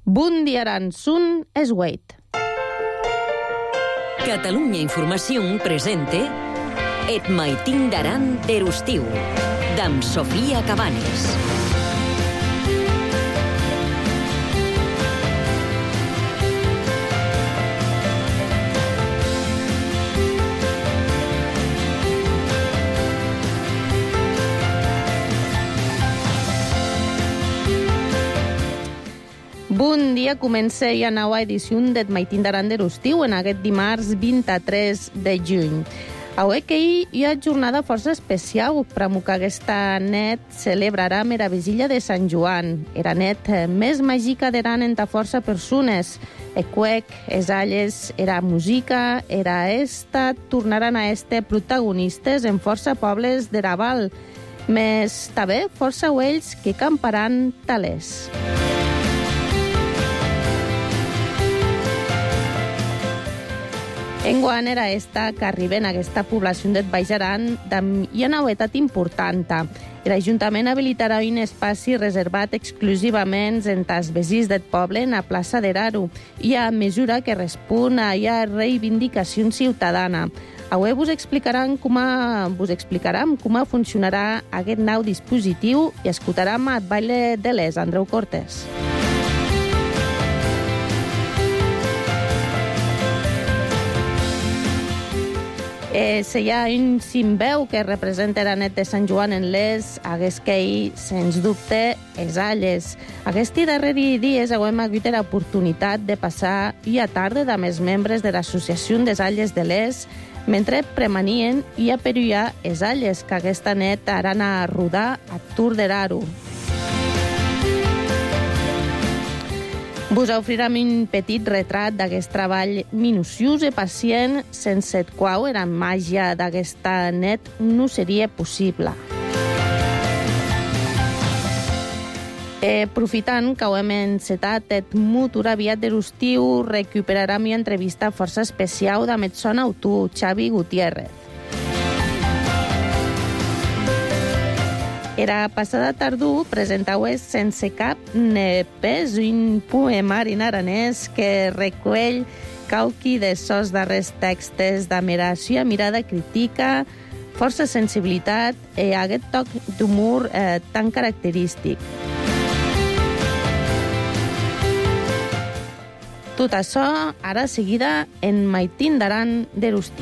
Bundiaran sun es weit. Catalunya Informació presente Et maitin d'aran d'erustiu, d'am Sofia Cabanes. Bon dia, comença ja nova edició d'Et maitin d'aran d'erustiu en aquest dimarts 23 de juny. Avui que hi ha jornada força especial, pramuca aquesta net celebrarà mera vigília de Sant Joan. Era net més màgica d'aran enta força persones. E cuec, es alles, era música, era esta, tornaran a este protagonistes en força pobles de Raval. Més també força uells que camparan talers. Enguany era esta que arriben a aquesta població del Baix Aran hi ha una novetat important. L'Ajuntament habilitarà un espai reservat exclusivament entre els veïns del poble en la plaça d'Eraru i a mesura que respon a la reivindicació ciutadana. Avui vos explicaran com funcionarà aquest nou dispositiu i escoltarem el baile de les Andreu Cortés. Si hi ha un simbeu que representa la net de Sant Joan en les, hagués que hi, sens dubte, els alles. Aquests darrers dies hem hagut l'oportunitat de passar i a tarda amb els membres de l'Associació des Alles de les, mentre premanien i a peruiar els alles que aquesta net aran a rodar a Tour d'Eraru. Vos ofrirem un petit retrat d'aquest treball minuciós i pacient, sense el qual la màgia d'aquesta net no seria possible. Aprofitant que ho hem encetat el motor aviat de l'estiu, recuperarem una entrevista força especial de son autor, Xavi Gutiérrez. Era passada tardor presentaues sense cap ni pes un poemari en aranès que recull cauqui de sos darrers textos d'admiració, mirada crítica, força sensibilitat i aquest toc d'humor tan característic. Tot això, ara seguida, en maitin d'aran d'erustiu.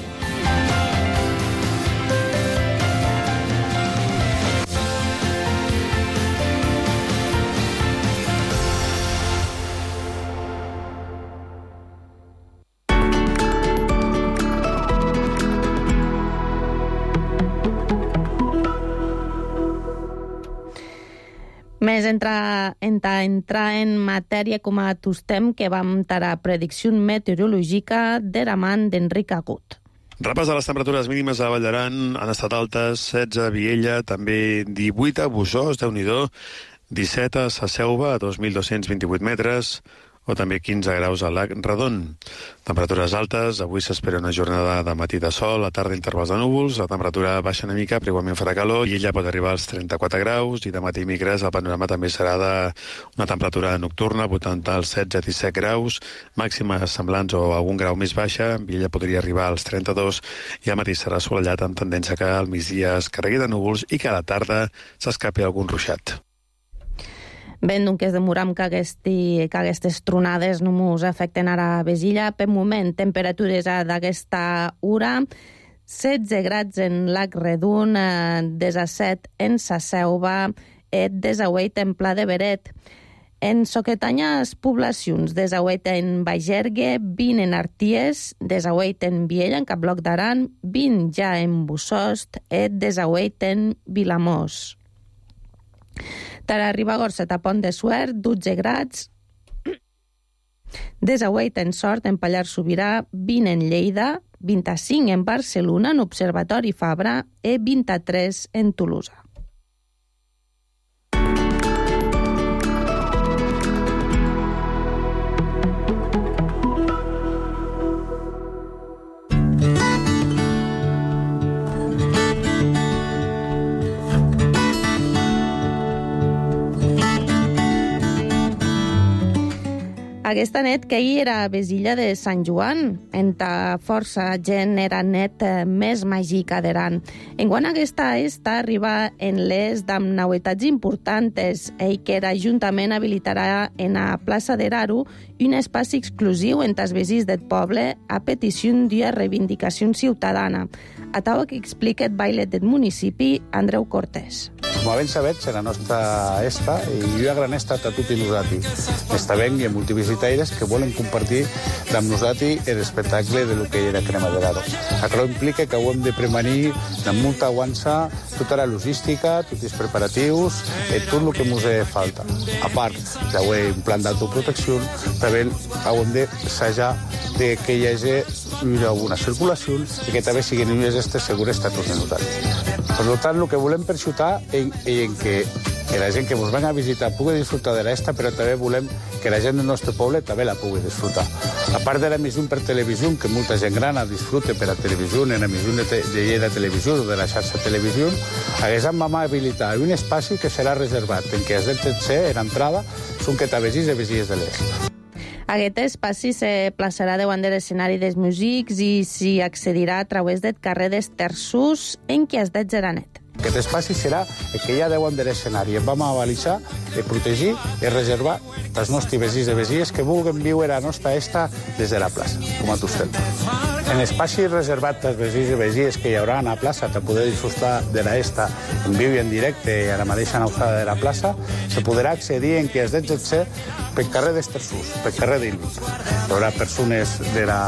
Més entrar en matèria com a tostem que vam tarar predicció meteorològica de la man d'Enric Agut. Repàs de les temperatures mínimes a Vall d'Aran han estat altes, 16 a Viella, també 18 a Bossòst, Déu-n'hi-do, 17 a Sasselva, a 2.228 metres, o també 15 graus a Lac Redon. Temperatures altes, avui s'espera una jornada de matí de sol, a tarda intervals de núvols, la temperatura baixa una mica, però igualment farà calor, i ella pot arribar als 34 graus, i de matí i migres el panorama també serà d'una temperatura nocturna, voltant als 16-17 graus, màximes semblants o algun grau més baixa, i ella podria arribar als 32, i al matí serà assolellat amb tendència que al migdia es carregui de núvols i que a la tarda s'escapi algun ruixat. Ben, doncs, demoram que aquestes tronades no mos afecten ara a Vesilla. Per moment, temperatures d'aquesta hora, 16 grads en Lac Redon, 17 en Sa Selva, 18 en Pla de Beret. En soquetanyes poblacions, 18 en Bagergue, 20 en Arties, 18 en Viella, en Capbloc d'Aran, 20 ja en Bossòst, 18 en Vilamós. Tara Ribagorça, a Pont de Suert, 12 grads, 18 en Sort, en Pallars Sobirà, 20 en Lleida, 25 en Barcelona, en Observatori Fabra, i 23 en Tolosa. Aquesta net que ahir era vesilla de Sant Joan, enta força gent era net més màgica d'aran. Enguant aquesta arriba en les damb novetats importants, que l'Ajuntament habilitarà en la plaça d'Eraru un espaci exclusiu entre els veïns del poble a petició d'una reivindicació ciutadana. A taua que explica el bailet del municipi, Andreu Cortés. Com ben sabets, la nostra esta i una gran esta a tutti nosaltres. Està ben i multivisitaires que volen compartir amb nosaltres l'espectacle de lo que era Crema de l'Aro. Això implica que ho hem de prevenir amb molta aguança, tota la logística, tots els preparatius, tot el que ens falta. A part, un plan d'autoprotecció, també hem d'assajar que hi hagi una bona circulació i que també siguin unes estes segures a tots nosaltres. Per tant, el que volem perxutar és que la gent que ens venga a visitar pugui disfrutar de l'esta, però també volem que la gent del nostre poble també la pugui disfrutar. A part de l'emissió per televisió, que molta gent gran disfruta per a televisió, en l'emissió de la televisió o de la xarxa televisió, haguéssim vam habilitar un espai que serà reservat, en què els drets en entrada són quetavesís i vesies de l'est. Aquest espai se plaçarà davant de l'escenari dels músics i s'hi accedirà a través del carrer dels Terços, en què es de Geranet. Aquest espai serà el que hi ha davant de l'escenari. Vam avalisar, protegir i reservar els nostres veïns i veïnes que vulguin viure a la nostra esta des de la plaça, com a vostè. En l'espai reservat als veïns i veïnes que hi haurà a la plaça per poder disfrutar de l'esta en viu i en directe a la mateixa alçada de la plaça, se podrà accedir en què es deixa ser pel carrer dels Terços, pel carrer d'Ilvis. Hi haurà persones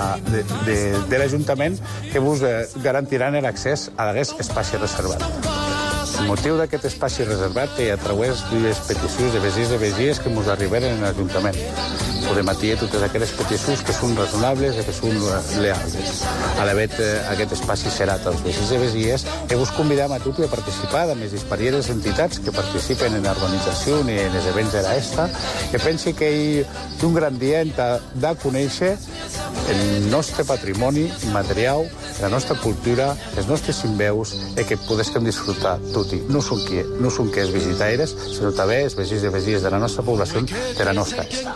de l'Ajuntament que vos garantiran l'accés a aquest espai reservat. El motiu d'aquest espai reservat és a través d'unes peticions de veïns i veïnes que ens arribaren a l'Ajuntament. Podem atiar totes aquelles peticions que són raonables i que són leals. A la vegada, aquest espai serà dels veïns i veïnes i vos convidem a tots a participar de les diverses entitats que participen en l'organització i en els events de l'esta, que pensi que hi ha un gran dia de conèixer el nostre patrimoni material, la nostra cultura, els nostres simbeus, i que podem disfrutar tots. No són que els visitaires, sinó també els veïns i veïnes de la nostra població, de la nostra esta.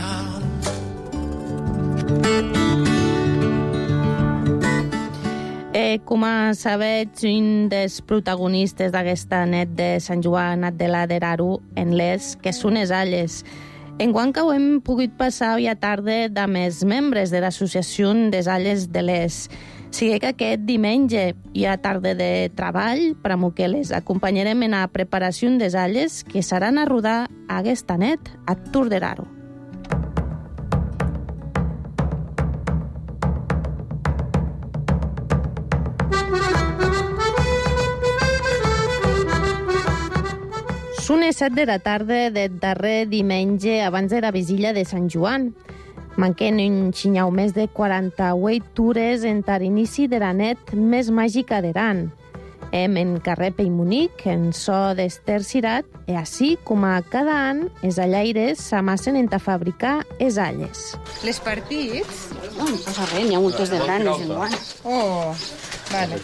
Com sabeu, un dels protagonistes d'aquesta net de Sant Joan de l'Eraru en les que són les alles. Enguant que ho hem pogut passar avui a tarda amb els membres de l'Associació des Alles de l'Es. Sigui que aquest diumenge hi ha tarda de treball per a que les acompanyarem en la preparació des alles que seran a rodar aquesta net a Tour d'Eraru. Són les 7 de la tarda del darrer diumenge abans de la vigília de Sant Joan. Manquen un xinyau més de 48 hores entre l'inici de la net més màgica d'Aran. En carrer Peimunic, en so d'Ester Cirat, i així com a cada any, els allaires s'amassen en fabricar els alles. Les partits? No passa res, n'hi ha moltes de granes en guant. Oh, vale.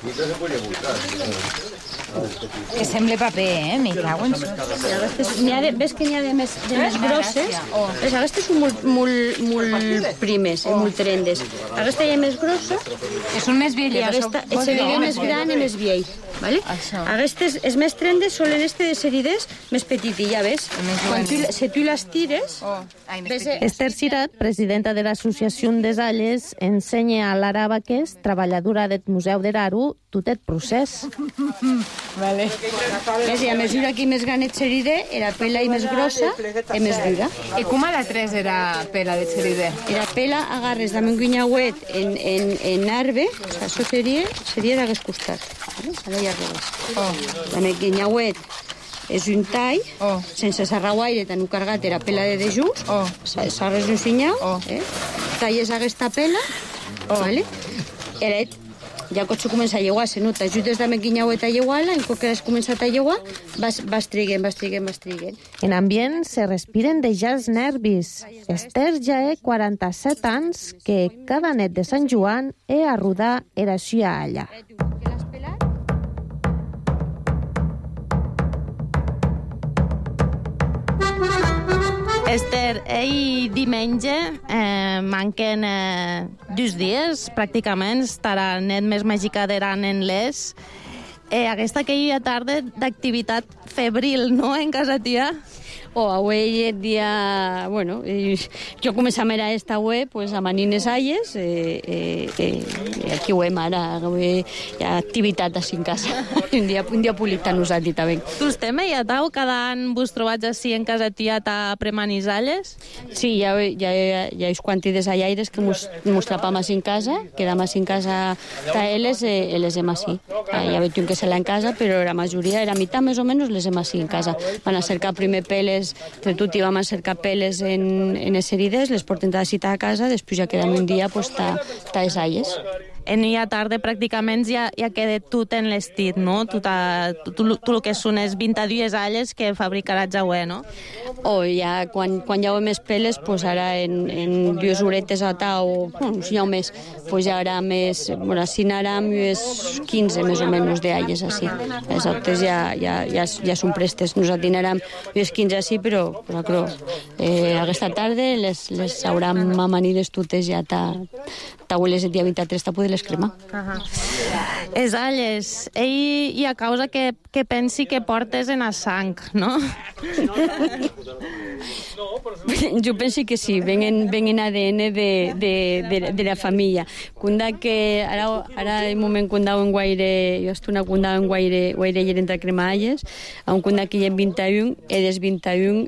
Que sembla paper, me cago en Ves que n'hi ha de més grosses? Aquestes són molt primes, molt trendes. Aquesta ja és més grossa. Que són més velles. Aquesta és més gran i més vell. Aquestes, les més trendes, són aquestes de serides més petites, ja ves? Si tu les tires... Ester Cirat, presidenta de l'Associació des Alles, ensenya a Lara Baqués, treballadora del Museu d'Eraru, tot el procés. Vale. Ves, i a mesura que més gran et seride, era pela i més grossa i més dura. I com a la 3 era pela de seride? Era pela, agarres amb un guinyauet en arbre, això seria d'aquest costat. Ara ja revés. Amb el guinyauet és un tall, sense serrar guaire, tan carregat, era pela de dejús, serres un cinyau, talles aquesta pela, i ja quan comença a lleuar, se nota, ajudes amb el guinyauet a lleuar-la, en cop que has començat a lleuar, vas triguent. En ambient se respiren de ja els nervis. Ester ja ha 47 anys que cada net de Sant Joan a rodar era així allà. Esther, ahir diumenge manquen 2 dies, pràcticament, estarà net més màgica d'Aran en les. Aquesta que hi ha tarda d'activitat febril, no?, en casa tia? Avui el dia... Bueno, jo començam a esta web, pues, a manines alles, aquí ho hem ara, avui hi ha activitat així en casa. Un dia polit a nosaltres també. Tu estem ja tau, cada any vos trobats així en casa tia a premanisales? Sí, hi ha uns quantitats allaires que mos trapam així en casa, quedam així en casa elles hem així. Hi ha un que se l'ha en casa, però la majoria, la meitat més o menys, les hem així en casa. Van a cercar primer peles, entre tot hi vam a cercar peles en les herides, les portem a citar a casa, després ja quedam un dia, pues, ta les alles. En ja tarda pràcticament ja queda tot en l'estit, no? Tot el que són les 22 alles que fabricaràs avui, no? Ja, quan hi ha més peles, pues ara en 2 horetes a tau, si hi ha més, pues ja haurà més, bueno, així anàrem 15 més o menys d'alles així. Les altres ja són prestes. Nosaltres anàrem 15 així, però aquesta tarda les haurem amanides totes ja taules el dia 23 a poder les cremar. Les alles, i a causa que pensi que portes en a sang, no? Jo penso que sí, venen ADN de la família. Cunda que ara el moment condaven guaire, jo estona condaven guaire i entre cremalles, a un cunda que hi ha 21, i des 21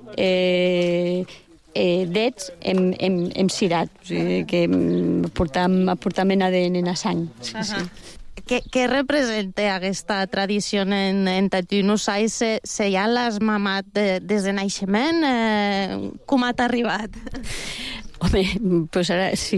dets hem cirat, o sigui que portam ADN en la sang. Sí, sí. Què representa aquesta tradició en Tatu? No saps si ja l'has mamat des de naixement? Com t'ha arribat? Home, pues ara sí,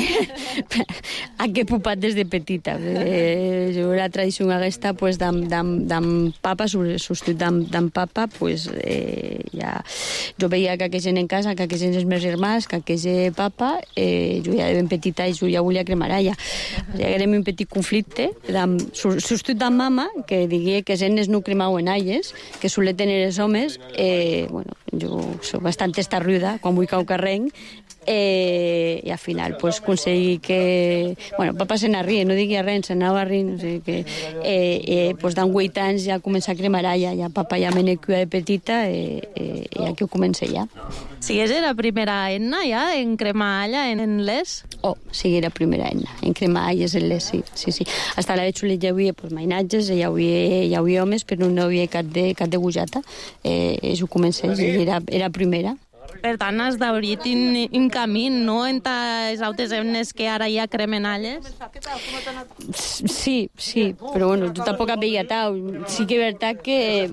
he pupat des de petita. Jo la tradició aquesta, pues, d'en papa, substitut d'en papa, pues, ja... Jo veia que aquella gent en casa, que aquella gent és més germans, que aquella papa, jo ja de ben petita jo ja volia cremar ja. Ja era un petit conflicte, substitut d'en mama, que diguia que els nenes no cremaven alles, que solen tenir els homes. Bueno, jo soc bastant estarruda quan vull cau carrenc, i al final pues aconseguir que... Bueno, papa se n'arria, no digui res, se n'anava rient, o sigui que pues d'en 8 anys ja comença a cremar ja papa ja me n'he cuidat de petita i aquí ho comença ja. Sí, és la primera enna ja en cremar alla en les? Sí, era la primera enna, en cremar alles en les, sí. Hasta la xulet ja hi havia pues, mainatges, ja hi havia homes, però no hi havia cap de gujata, ho comencés, era primera. Per tant, has d'obrir un camí, no?, en les altres ennes que ara ja cremen alles? Sí, però bueno, jo tampoc veia tal. Sí que és veritat que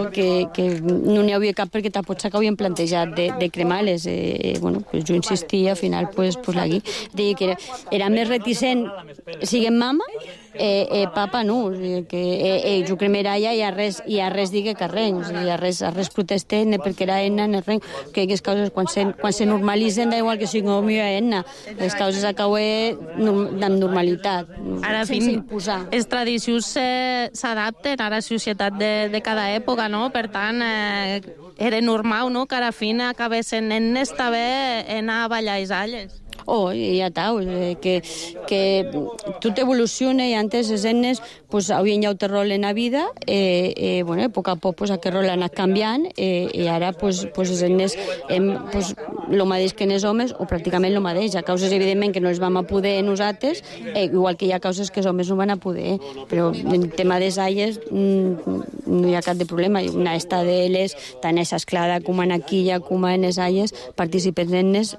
no n'hi havia cap perquè tampoc s'havien plantejat de cremar-les. Bueno, jo insistia, al final, pues l'agui. Deia que era més reticent, siguem mama, papa no, que jo cremera ja i a res digue que res, a res protestem perquè era enna, que aquestes causes quan se normalitzen, da igual que sigui home o enna, les causes acaben amb normalitat, sense imposar. Les tradicions s'adapten a la societat de cada època, no? Per tant, era normal, no?, que a la fi acabessin ennes també anar a ballar les alles. Ja tau, que tot evoluciona i antes les ennes pues, havien ja un rol en la vida, bueno, a poc pues, aquest rol ha anat canviant i ara pues, les ennes pues, el mateix que els homes o pràcticament el mateix. Hi ha causes evidentment que no els vam a poder nosaltres, igual que hi ha causes que els homes no van a poder, però en tema de alles no hi ha cap de problema. Una esta d'elles, tant és esclada com en aquilla com en les alles, participen ennes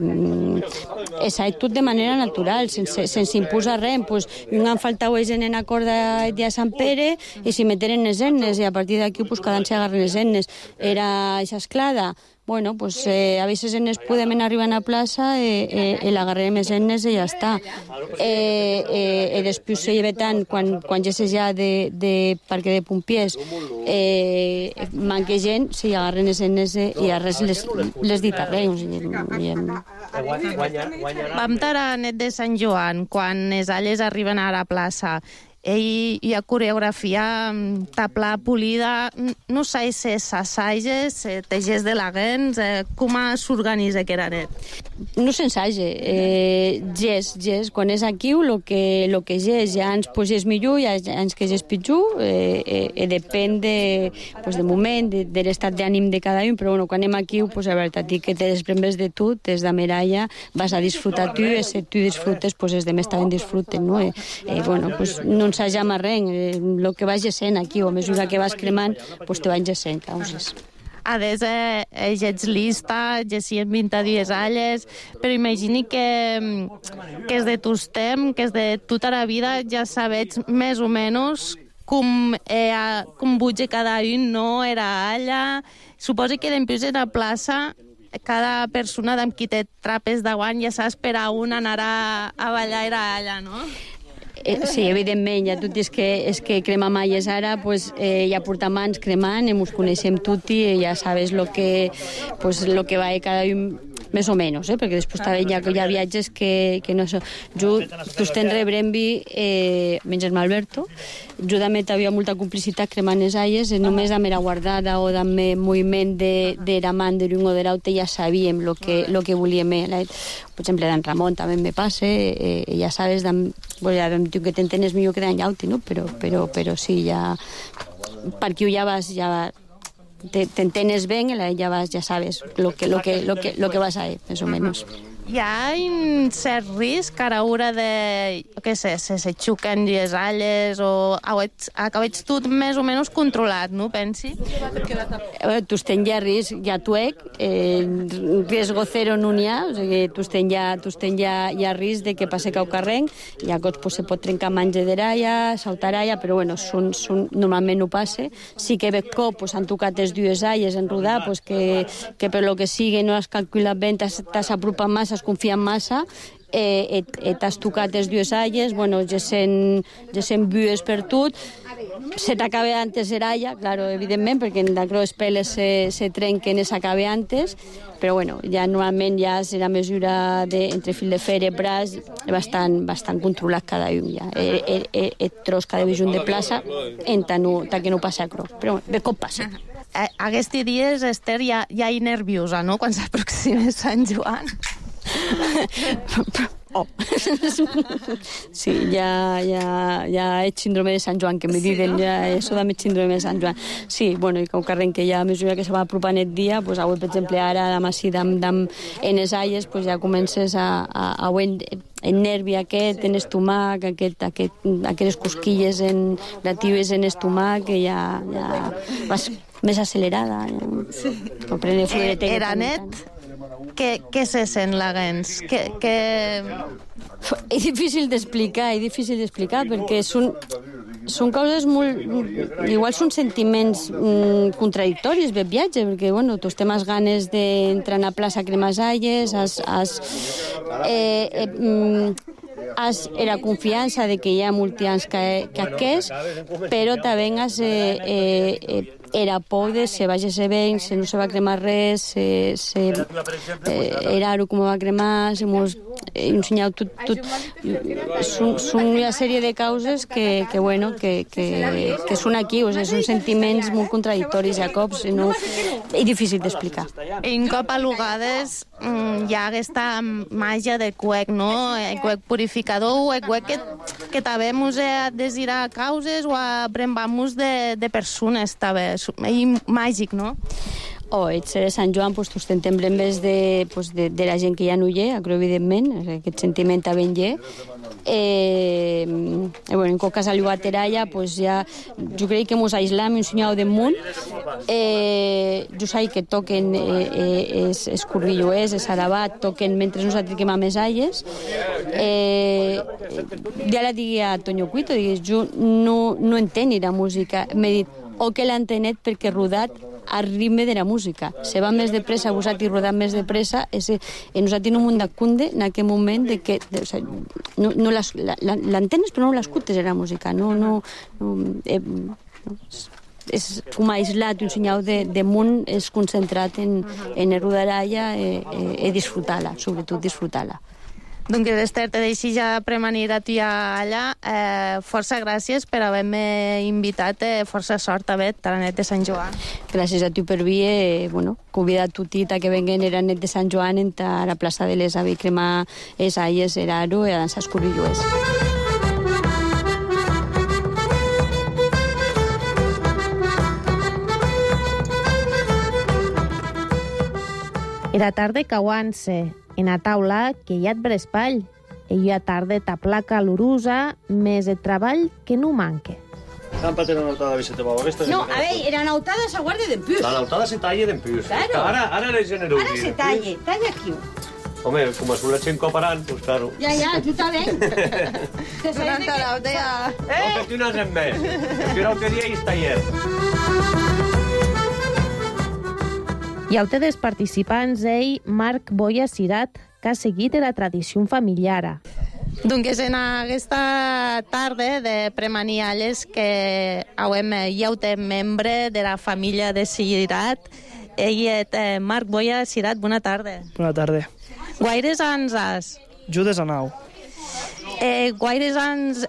tot de manera natural, sense imposar res. Pues, un han faltat en la corda el dia de Sant Pere i s'hi meteren les ennes i a partir d'aquí pues, cada any s'agarren les ennes. Era aquesta esclada. Bueno, pues a veces ennes podem arribar a la plaça i l'agarrem les ennes i ja està. I després se lleva tant, quan ja se ja de parque de pompiers, manca gent, se agarren les ennes i a res les dit a res. Vam estar a net de Sant Joan, quan les alles arriben a la plaça. hi ha coreografia tapla polida, no sé si s'assages, tegers de laguens, com s'organitza que era net? No s'ensage, gés, quan és aquí lo que gés ja ens posés millor, ja ens que gés pitjor, depèn de moment, de l'estat d'ànim de cada un, però bueno, quan anem aquí, pues, la veritat és que te desprembres de tu, des de meralla, vas a disfrutar tu, i si tu disfrutes, pues els demés també disfruten, no? Bueno, pues no ensajam a res, el que vas gessent aquí, o a mesura que vas cremant, pues te vas gessent, causes. Ades, ja ets lista, ja si en 20 dies alles, però imagini que és de tus temps, que és de tota la vida, ja sabets més o menys com butge cada un, no? Era allà. Suposo que després de la plaça cada persona amb qui té trapes de guany ja saps per a un anar a ballar era allà, no? Sí, evidentment, ja tot és que cremar malles ara, pues, ja portam anys cremant, ens coneixem tutti, ja sabes lo que va cada un, més o menys, perquè després també hi ha viatges que no sé. Jo, t'estem rebrent-vi, menys el Alberto, jo també havia molta complicitat cremant les alles, només amb la guardada o amb el moviment de la mà d'un o de l'altre ja sabíem lo que volíem. Per exemple, d'en Ramon també me passa, ja sabes, ja vam dir que t'entenes millor que d'en Llauti, no? Però sí, ja per aquí ja vas, t'entenes bé, ja sabes lo que vas a fer, més o menys. Hi ha un cert risc a l'hora de, què sé, se xuquen les alles o acabets tot més o menys controlat, no, pensi? Tu tens ja risc, ja tuec, riesgo zero no n'hi ha, o sigui, tu tens ja risc de que passe cau carrenc, ja se pot trencar manje d'eralla, saltaralla, però bueno, normalment no passa. Sí que veig cop, han tocat les dues alles en rodar, que per lo que sigui no has calculat bé, t'has apropat massa, has confiat massa, t'has tocat les dues alles, bueno, ja sent bues per tot, se t'acaba antes l'eralla, claro, evidentment, perquè en les peles se trenquen i s'acaba antes, però bueno, ja normalment ja és la mesura entre fil de fer i braç bastant controlat cada un, ja. El tros cada vegada de plaça, tant que no passa a cro, però de cop passa. Aquests dies, Esther, ja hi nerviosa, no?, quan s'aproxima Sant Joan. Sí, ja és síndrome de Sant Joan, que me diuen, ja això de síndrome de Sant Joan. Sí, bueno, i com que arrenque ja a mesura que se va apropant el dia, pues avui, per exemple, ara, en les alles, pues ja comences a el nervi aquest en estomac, aquestes cosquilles relatives en estomac, que ja vas més accelerada. Era net? Què se sent, Laguens? És difícil d'explicar, perquè són coses molt... Igual són sentiments contradictoris del viatge, perquè, bueno, tu estem amb ganes d'entrar a la plaça a cremar alles, la confiança de que hi ha molts anys que aquest, però també era por de se va ser bé, se no se va cremar res, era com va cremar, hemos ensenyat tot. Són una sèrie de causes que són aquí, o sigui, són sentiments molt contradictoris a cops, és difícil d'explicar. Un cop a Lugades hi ha aquesta màgia del cuec, no? El cuec purificador o el cuec que també ens desira causes o aprembamos de persones també. És màgic, no? El de Sant Joan, tu t'entembrem més de la gent que ja no hi ha, evidentment, aquest sentiment també hi ha. En qualsevol cas, a l'Uateralla, jo crec que ens aïslam un senyal de munt. Jo sé que toquen els corrilloers, els arabat, toquen mentre nosaltres quemam les alles. Ja la digui a Toño Cuito, jo no entenc la música. M'he dit, o que l'entenet perquè rodat al ritme de la música. Se va més de pressa, vosaltres rodant més de pressa, i nosaltres no m'ho d'acunde en aquell moment de que l'entenes però no l'escutes la música. És com aïslat, un senyal de munt és concentrat en el rodaralla i disfrutar-la, sobretot disfrutar-la. Doncs Esther, te deixi ja premanir a tu allà. Força gràcies per haver-me invitat. Força sort a vet a la nit de Sant Joan. Gràcies a tu per vir. Convida a tothom a que venguen a la nit de Sant Joan a la plaça de les Avi cremar les aies, l'aro i a dansar escurrillues. Era tarde cauant-se en a taula que hi ha et brespall. I a tarde tapla calorosa, més el treball que no manque. Tampa té una nautada, Vicente Pau. No, a veure, era nautada se guarda d'empius. La nautada se talla d'empius. Claro. Ara eres generós. Ara se talla aquí. Home, com es una gent coparant, pues claro. Ja, tu també. Durant l'aldea. No gestiones més. Gestiona el dia i està taller. I a dels participants, Marc Boia Cirat, que ha seguit la tradició familiar. Doncs en aquesta tarda de premaniales que hi ha un membre de la família de Cirat. Ell és Marc Boia Cirat, bona tarda. Bona tarda. Guaires anys has? Judes a nau. Guaires anys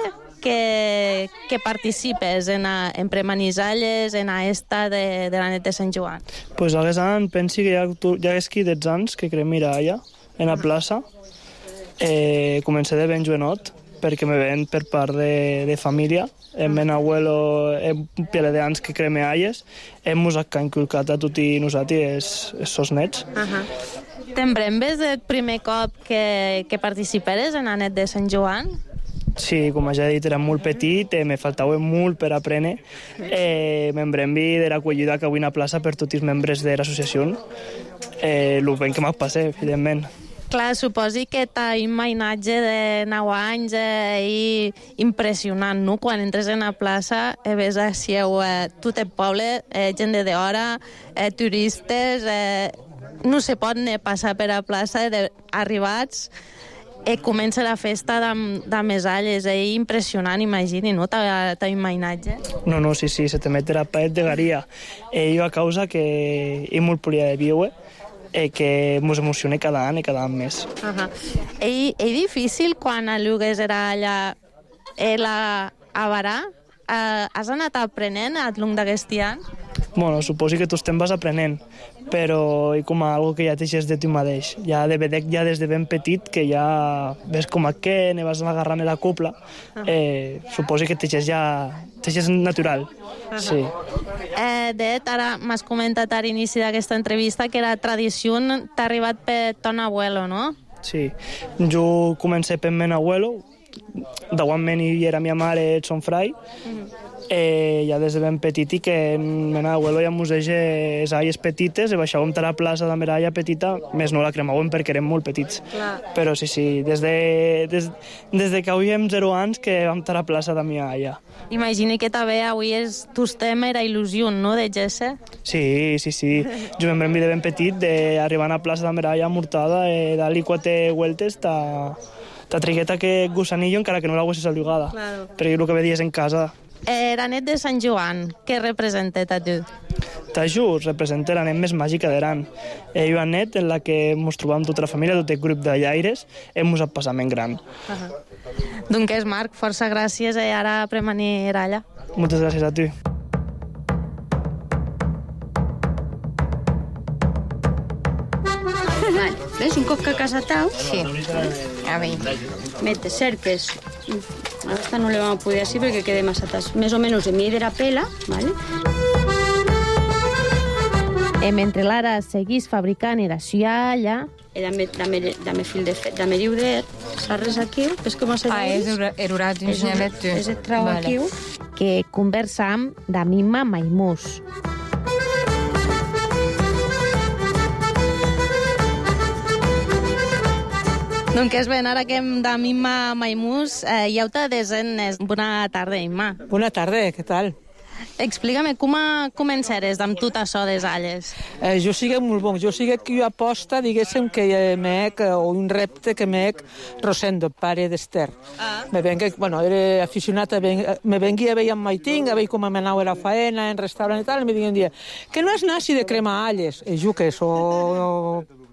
que participes en premanisalles, en esta de la nit de Sant Joan? Pues hagués any, pensi que ja és qui 10 anys que crem allà, en la plaça. Comencé de ben jovenot, perquè me ven per part de família. El meu abuelo, un pele d'anys que creme alles, hem inculcat a tots nosaltres, els nets. T'embrembes el primer cop que participeres en la nit de Sant Joan? Sí, com ja he dit, era molt petit, me faltava molt per aprendre. M'embrembi de l'acollida que avui a plaça per tots els membres de l'associació. El ben que m'ha passat, evidentment. Clar, suposi que t'ha imatge de 9 anys i impressionant, no? Quan entres en la plaça ves així tot el poble, gent de d'hora, turistes, no se pot ni passar per la plaça arribats. Comença la festa de mesalles, impressionant, imagini, no? T'ha imatge? No, sí, se te mete la paret de garia. Jo a causa que he molt polia de viure, que ens emociona cada any més. És difícil quan el lloguers era allà a Barà? Has anat aprenent al llarg d'aquest any? Bueno, suposi que tu te'n vas aprenent, però com a algo que ja teixes de tu mateix. Ja de vedec, ja des de ben petit, que ja ves com a què, ne vas agarrant la copla, suposi que teixes natural. Sí. Ara m'has comentat a l'inici d'aquesta entrevista que la tradició t'ha arribat per ton abuelo, no? Sí, jo comencé per meu abuelo, d'igualment hi era meva mare, son frai, ja des de ben petit i que meu abuelo ja mos deixa les aies petites i baixàvem a la plaça de Meralla petita, més no la cremàvem perquè érem molt petits. Però sí, des de que avui hem 0 anys que vam a la plaça de mi aia. Imagini que també avui és tu tema era il·lusió, no, de Jesse? Sí. Jo em de ben petit d'arribar a la plaça de Meralla mortada, dar-li 4 vueltes, ta trigueta que gusanillo encara que no l'haguessis allugada. Perquè el que veies en casa. La nit de Sant Joan, què representa a tu? Taju representa la nit més màgica d'Aran. Hi ha una nit en la que ens trobam tota la família, tot el grup de llaires, hem un passament gran. Doncs, Marc, força gràcies i ara premanir allà. Moltes gràcies a tu. Ves, un cop que a casa tau, Sí. A veure. metes cerques. Esta no le vamos a poder así porque quede más atrás. Més o menys en mida la pela, ¿vale? Mentre l'ara seguís fabricant era allà... Dame fil de riuder, sarres aquí, ves com se És erurat, un senyalet, tu. És el trau aquí. que conversam de Mima Maimús. Doncs bé, ara que hem de Mima Maimús, hi ha una desenes. Bona tarda, Mima. Bona tarda, què tal? Explica-me, com començares amb tot això des alles? Jo sigue molt bon. Jo sigue que jo aposta, diguéssim, que m'hec, o un repte que m'hec Rosendo, pare d'Ester. Me venga, bueno, era aficionat a me vengia a veure amb Maiting, a veure com m'anava a la faena, en restaurant i tal, i me diuen un dia, que no és nazi de cremar alles. I jo que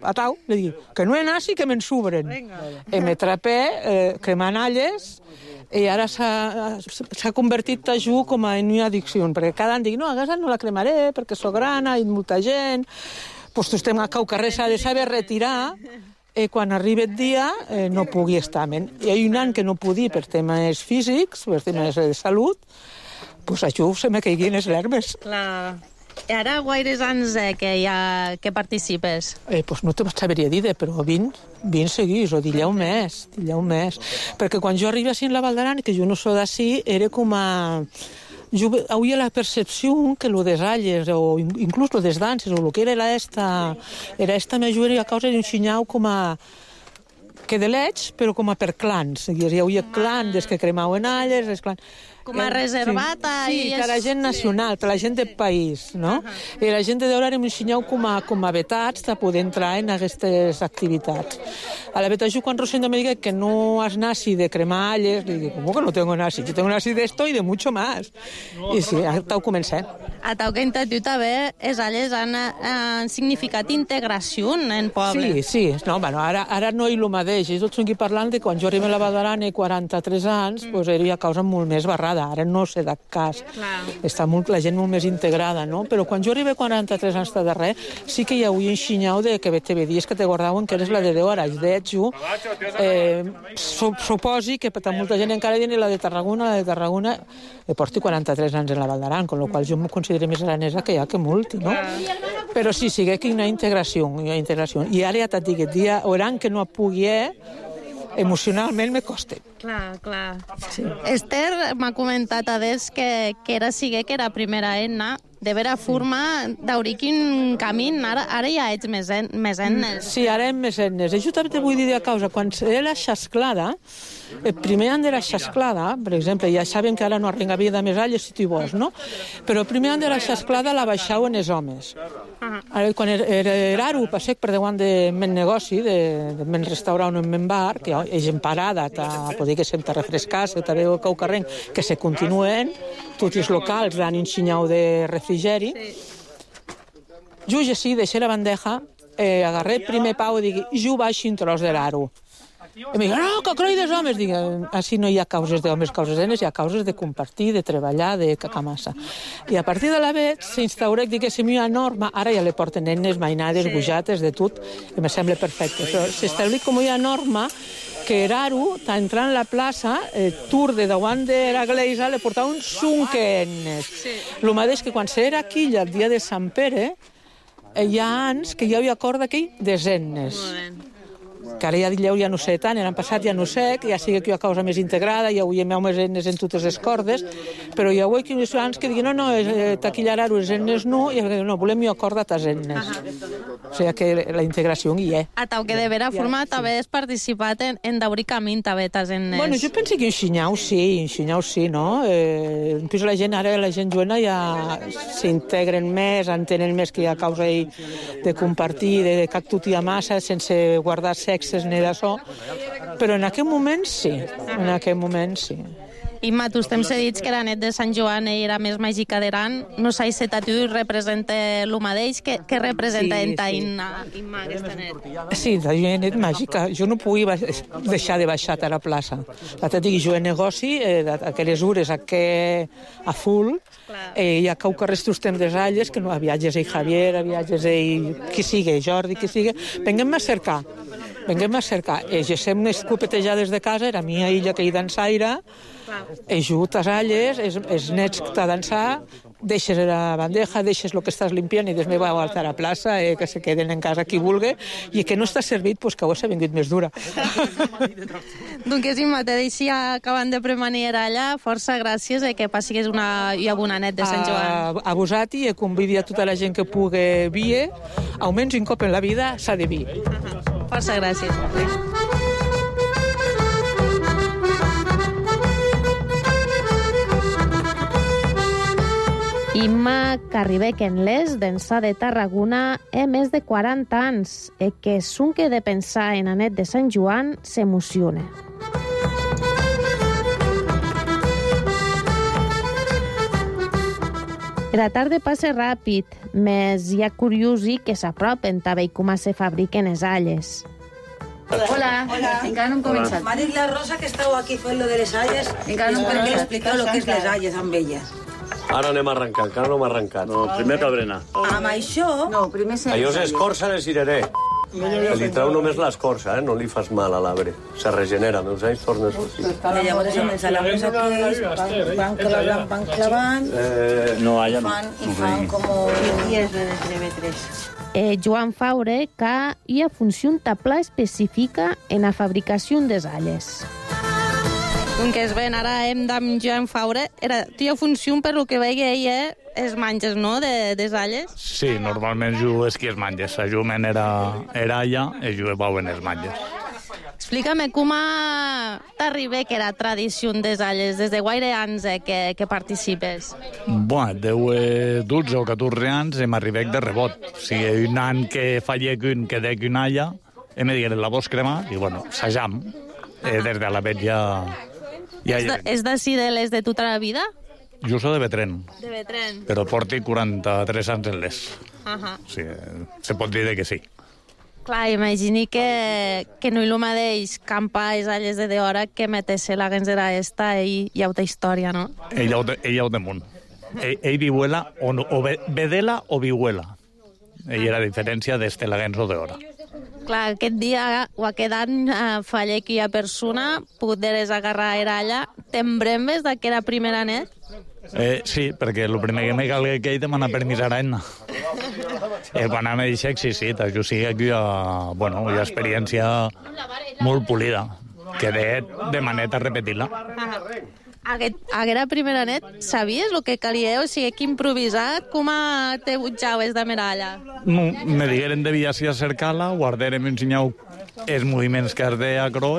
atau, li dic, que no he nasi, que m'ensubren. I me trapé cremant alles, i ara s'ha convertit tajú com en una addicció, perquè cada any dic, no, aquesta no la cremaré, perquè sóc grana, hi ha molta gent, doncs tu estem a cau carrer, s'ha de saber retirar, i quan arriba el dia no pugui estar. Hi ha un any que no podia per temes físics, per temes de salut, doncs això se me caiguin les larmes. Clar. I ara guaires anys que participes? Doncs no te sabria dir, però 20 seguís, o dillau més. Perquè quan jo arribo així en la Val d'Aran, que jo no soc d'ací, era com a... Jo havia la percepció que lo des alles, o inclús lo des danses, o lo que era esta major, a causa d'un xinyau com a... que de l'eig, però com a per clans. Hi havia clans des que cremaven alles, els clans... Com a reservat sí, per a la gent nacional, per a la gent del país, no? I la gent de Deure hem ensenyat com a vetats de poder entrar en aquestes activitats. A la vetajú, quan Rosendo me diga que no has nasi de cremar alles, li dic, ¿cómo que no tengo nasi? Yo tengo nasi de esto y de mucho más. I sí, tau comencé. A tau que intentiu també, les alles han significat integració en poble. Sí. No, bueno, ara no hi lo mateix. Jo estic aquí parlant de quan jo arribo a la Val d'Aran 43 anys, doncs era causa molt més barrada. Ara no sé de cas. Està la gent molt més integrada, no? Però quan jo arribo a 43 anys de darrer, sí que hi havia un xinyau de que te vedies que te guardaven que eres la de 10 hores. De hecho, suposi que per molta gent encara diuen la de Tarragona, porto 43 anys en la Val d'Aran, con lo qual jo em considero més aranesa que hi ha que molt, no? Però sí, sigue que hi ha una integració. I ara ja t'et dic, el dia oran que no pugui emocionalment me costa. Clar. Sí. Esther m'ha comentat a des que era primera enna, de vera forma d'obrir quin camí, ara ja ets més ennes. Sí, ara hem més ennes. Jo també te vull dir de causa, quan era la xasclada, el primer any de la xasclada, per exemple, ja sabem que ara no arrengaria de més alles si tu vols, no? Però el primer any de la xasclada la baixaven els homes. Quan era raro, passec per davant de men negoci, de men restaurant o men bar, que és gent parada, a poder que se'm te refrescàs, o te veu cau carrent, que se continuen, tots els locals dan un xinyau de refrigeri. Jo així deixé la bandeja, agarré el primer pau i dic, jo baixo un tros de l'aro. I em dic, no, que croi dels homes. Dic, així no hi ha causes d'homes, causes d'enes, hi ha causes de compartir, de treballar, de cacamassa. I a partir de la vet s'instaurà, diguéssim, una norma, ara ja le porten nenes, mainades, bujates, de tot, i me sembla perfecte. Però s'establí com una norma que raro, entrant a la plaça, el tour de davant de la Gleisa le portava un sunquenes. El mateix que quan s'era aquí, el dia de Sant Pere, hi ha anys que hi havia acord d'aquell desenes. Que ara ja dieu ja no sé tant, l'any passat ja no sé, que ja sigui que hi ha causa més integrada, ja avui hi ha més eines en totes les cordes, però hi ha avui que uns anys que diuen no, taquillar-ho les eines no, i no, volem hi acorda tas eines. O sigui que la integració hi és. A tau que de vera forma també has participat en d'obrir camí també tas eines. Bueno, jo penso que un xinyau sí, no? Inclús la gent jovent ja s'integren més, entenen més que hi ha causa de compartir, de que tot hi ha massa, sense guardar sexes ni d'això, però en aquest moment sí. Imma, tu temps he dit que la net de Sant Joan era més màgica d'Aran, no sé si tu representa el mateix, que representa Imma aquesta net? Sí, la net màgica. Jo no puc deixar de baixar a la plaça. La dic, jo en negoci, aquelles hores a full, hi ha cau que restos temps des alles, que no viatges a Javier, viatges a qui sigui, Jordi, qui sigui, venguem a cercar. Gesem unes copetejades de casa, era mia illa que hi dansaire, ajut les alles, els nets que t'ha dansar, deixes la bandeja, deixes el que estàs limpiant i després va a la plaça, que se queden en casa qui vulgui, i que no està servit, doncs que s'ha vingut més dura. Doncs Imma, te deixia acabant de premanir allà, força gràcies que passis una bona net de Sant Joan. A vosaltres i convido a tota la gent que pugui vir, almenys un cop en la vida s'ha de vir. Força gràcies. Imma Carribequenles, d'ençà de Tarragona, més de 40 anys, que sonque de pensar en Anet de Sant Joan s'emociona. La tarda passa ràpid, més hi ha curiosi que s'apropen també com se fabriquen les alles. Hola. Encara no hem començat. M'ha dit la Rosa que estàu aquí fent lo de les alles. Encara no perquè li expliqueu lo que és les alles amb ella. Ara anem a arrencar, encara no hem arrencat. No, primer cal berenar. Amb això... No, primer se... Allò és escorça de cirerer. Li treu només l'escorça, no li fas mal a l'arbre. Se regenera, meus anys torna a sortir. I llavors amb els alambres aquells van clavant, No, allà no. i fan com... I és de TV3. Joan Faure, que hi ha funció pla específica en la fabricació des alles. Com que es ven, ara hem d'amb Joan Faure. Tu hi ha funció per lo que veia ella, els manges, no?, des alles? Sí, normalment jo és qui es manges. La jument era allà i jo veuen els manges. Explica'm com t'arriba que era tradició des alles, des de guaire anys que participes? Bueno, deu 12 o 14 anys em arribec de rebot. O sigui, un any que fallec un, que dec una alla, me digueren la vols cremar, i bueno, s'ajam. Des de la vet ja... És d'ací de les de tota la vida? Jo soc de Betren. De Betren. Però porti 43 anys en les. O sigui, se pot dir que sí. Clar, imagini que no hi el mateix campar les alles de hora que meter-se la genzera esta i hi ha una història, no? Ell ho damunt. Ell viuela, o vedela o viuela. Ell era la diferència d'este la genzo d'hora. Clar, aquest dia o aquest any falla aquella persona, poderes agarrar era allà. T'embrembes d'aquella primera net? Sí, perquè el primer que me calgui que ell demana permís a Arena. Quan me deixa sí, jo sí que hi ha experiència molt polida, que de maneta repetir-la. Aquesta primera net, sabies el que calia? O sigui, que improvisat, com te butjaves de meralla? No, me digueren de viajar a cercar-la, guardarem i ensenyau els moviments que has d'acro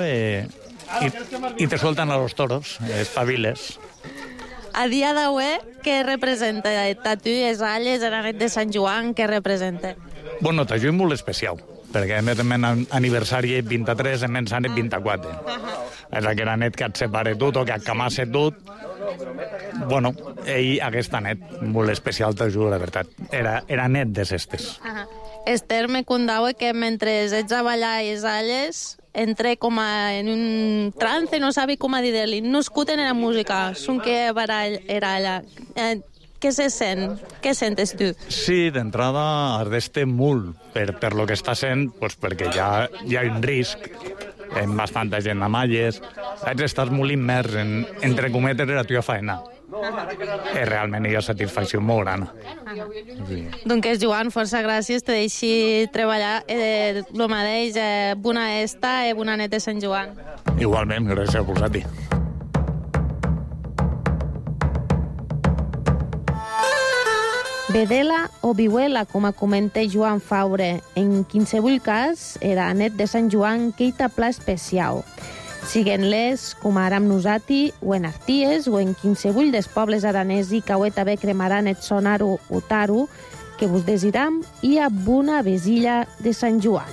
i te solten a los toros, espaviles. A dia d'avui, què representa? Tatu, les alles, la net de Sant Joan, què representa? Bueno, tatu és molt especial, perquè a més el meu aniversari és 23, el meu sant és 24. És aquella net que et separa tot o que et camassa tot. Bueno, ell, aquesta net, molt especial, t'ho juro, la veritat. Era net de cestes. Esther me contava que mentre ets a ballar les alles, entré com en un trance, no sabia com dir-li. No escuten la música, són que era allà. Què se sent? Què sentes tu? Sí, d'entrada ardeste molt per lo que està sent, pues perquè hi ha un risc, amb bastanta gent a malles, estàs molt immers entre cometes la teva feina. Realment hi ha satisfacció molt gran. Doncs, Joan, força gràcies, te deixi treballar el mateix, bona esta i bona net de Sant Joan. Igualment, gràcies a vosaltres. Vedela o viuela, com comenta Joan Faure, en qualsevol cas, era net de Sant Joan que hi pla especial. Siguen-les, com ara amb nosati, o en Arties, o en qualsevol dels pobles aranesi que avui també cremaran et sonar-ho o tar-ho, que vos desiram, i a bona vesilla de Sant Joan.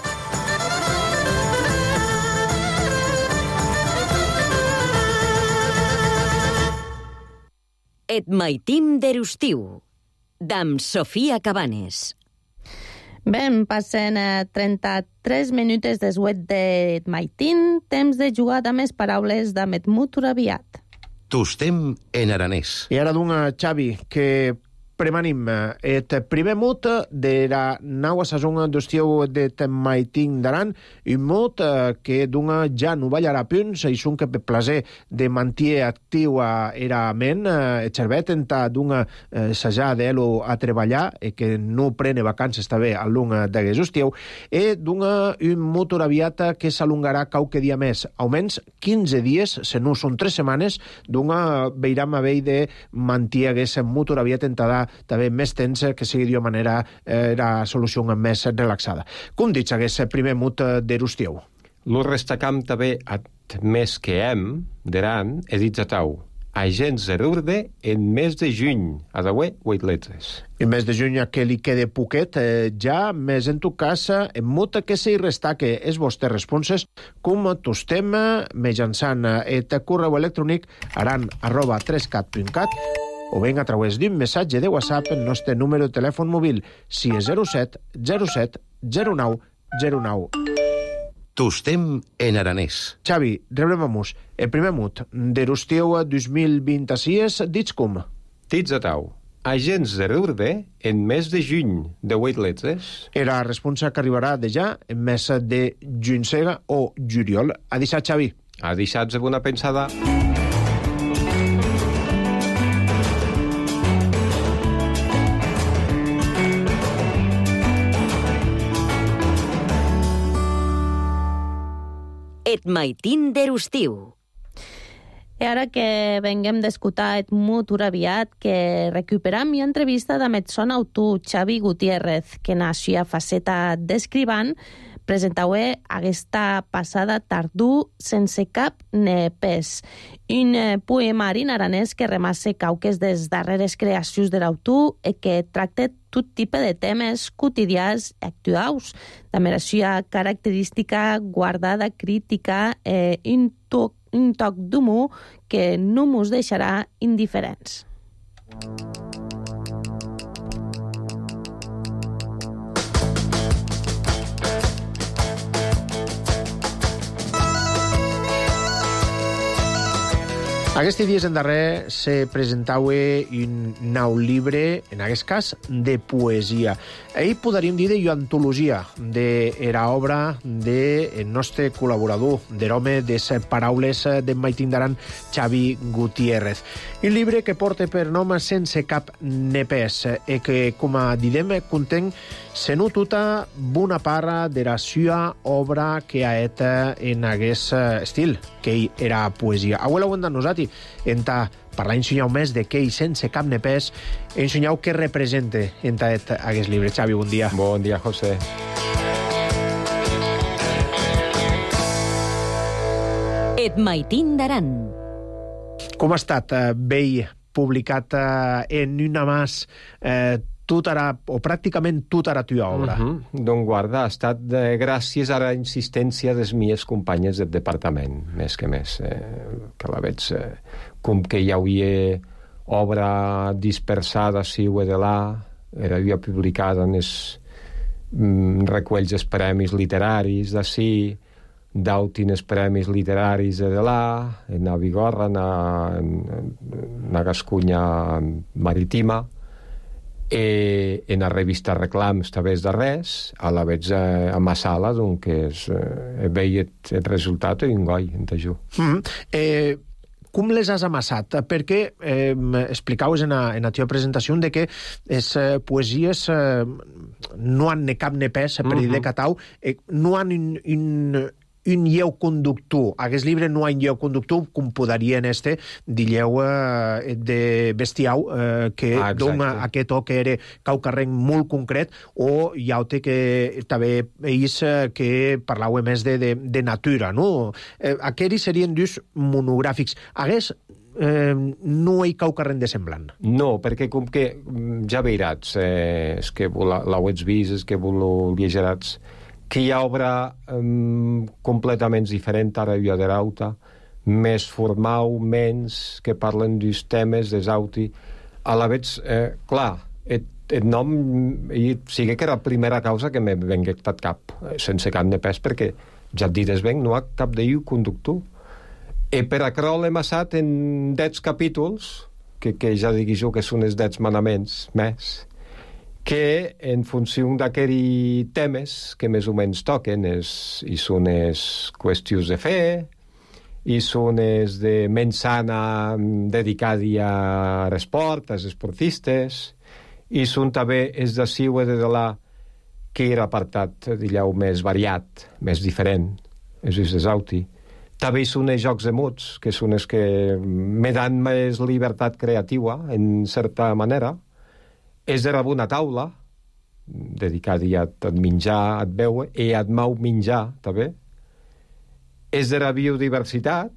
Et maitim d'Erustiu, d'amb Sofia Cabanes. Bé, passen 33 minuts després de Maitín, temps de jugar amb les paraules d'Amet Mutur aviat. Tostem en aranès. I ara d'un Xavi, que premanim et primer mot de la nova saison d'estiu de Maitín d'Aran, un mot que d'un ja no ballarà punts, i són que per placer de mantenir actiu era ment, et servet enta d'un sajar d'elo a treballar, i que no prene vacances també al long d'aquest estiu, i d'un un motor aviat que s'alongarà qualque dia més, almenys 15 dies, se no són 3 setmanes, d'un veiram a vell de mantenir aquest motor aviat entada també més temps, que sigui d'una manera la solució més relaxada. Com dic, aquest primer mot d'erustiu? Lo restacam també at més que hem d'eran editatau. Agents d'erde en mes de juny, a d'avui 8 letres. En mes de juny que li quede poquet, ja més en tu casa, en mot que s'hi restaque és vostres responses, com tostem mitjançant et correu electrònic aran@3cat.cat o ben a través d'un missatge de WhatsApp el nostre número de telèfon mòbil 607 07 09 09. Tostem en aranès. Xavi, rebrem-nos el primer mot d'Erustiu 2026, dits com? Dits a tau. Agents de l'Urde en mes de juny de 8 letres. Era responsa que arribarà de ja en mes de juny-sega o juliol. A dissat, Xavi. A dissats amb una pensada. Et maitin d'Erustiu. I ara que venguem d'escoltar et mut aviat, que recuperam i entrevista amb et son autor Xavi Gutiérrez, que naixia faceta d'escrivant, presentau-he aquesta passada tardú sense cap ne pes. Un poemari en aranès que remasse cauques des darreres creacions de l'autor i que tracta tot tipus de temes quotidians i actuals, de la característica guardada crítica i un toc d'humor que no mos deixarà indiferents. Aquests dies en darrer se presentava un nou llibre, en aquest cas, de poesia. Ahir podríem dir d'antologia de la obra del nostre col·laborador, de l'home de les paraules d'en Maitin d'Aran, Xavi Gutiérrez. Un llibre que porta per nom Sense cap ne pes i que, com a didem, conten senu tota bona part de la seva obra que ha et en aquest estil, que era poesia. Avui l'ho hem de nosaltres enta parlar ensenyau més de què i sense cap ne pes ensenyau què representa enta aquest llibre. Xavi, bon dia. Bon dia, José. Et maitin d'Aran. Com ha estat vell publicat en una mas o pràcticament tota la teva obra? Doncs guarda, ha estat gràcies a la insistència de les meves companyes del departament, més que més, que la veig com que hi havia obra dispersada si o de là, havia publicada en els reculls dels premis literaris d'ací, d'autines premis literaris de là, en la Vigorra, en la Gascunya Marítima, en la revista Reclams també és de res, a la veig a Massala, doncs veia el resultat i un goi, en tajú. Com les has amassat? Perquè explicaves en la teva presentació de que les poesies no han ne cap ne pes, per dir de catau, no han un lleu conductor. Aquest llibre no ha un lleu conductor, com podrien dilleu de bestiau, que dona aquest to que era caucarrenc molt concret, o hi ha que també ells que parlau més de natura, no? Aquests serien dos monogràfics. Hagués no hi caucarrenc de semblant. No, perquè com que ja veirats, és que l'heu vist, és que vos llegerats, que hi ha obra completament diferent ara hi ha de l'auta, més formal, menys, que parlen dels temes, des auti. A la veig, clar, el nom sigui que era la primera causa que me vengué tot cap, sense cap de pes, perquè ja et dites ben, no ha cap d'ell conductor. I per això l'hem assat en 10 capítols, que ja digui jo que són els 10 manaments més, que en funció d'aquests temes que més o menys toquen i són les qüestions de fe, i són les de mensana dedicada a l'esport, als esportistes, i són també els de siu de la que era apartat, digueu, més variat, més diferent, és desauti. També són els jocs de mots, que són els que me dan més llibertat creativa, en certa manera. És de una taula, dedicada a menjar, a beure, i a mau menjar, també. És de la biodiversitat,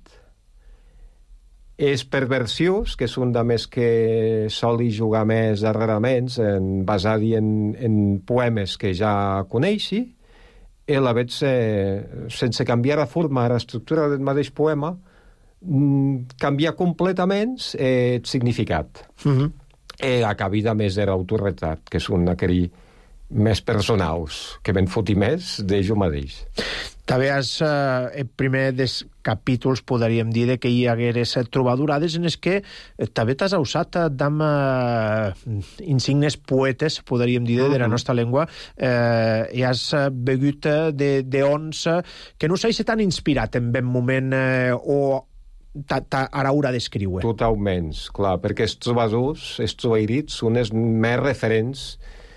és perversions, que són de més que soli jugar més darrerament, basat en poemes que ja coneixi, i la veig sense canviar la forma, l'estructura del mateix poema, canviar completament el significat. Acabi de més era autorretrat, que són aquells més personals, que ben foti més d'ells mateix. També el primer dels capítols, podríem dir, que hi hagués trobadurades en els que també t'has usat d'am insignes poetes, podríem dir, de la nostra llengua, i has begut d'ons que no sé si t'han inspirat en ben moment o a l'hora d'escriure. Totalment, clar, perquè els trobadors, els trobairits, són els més referents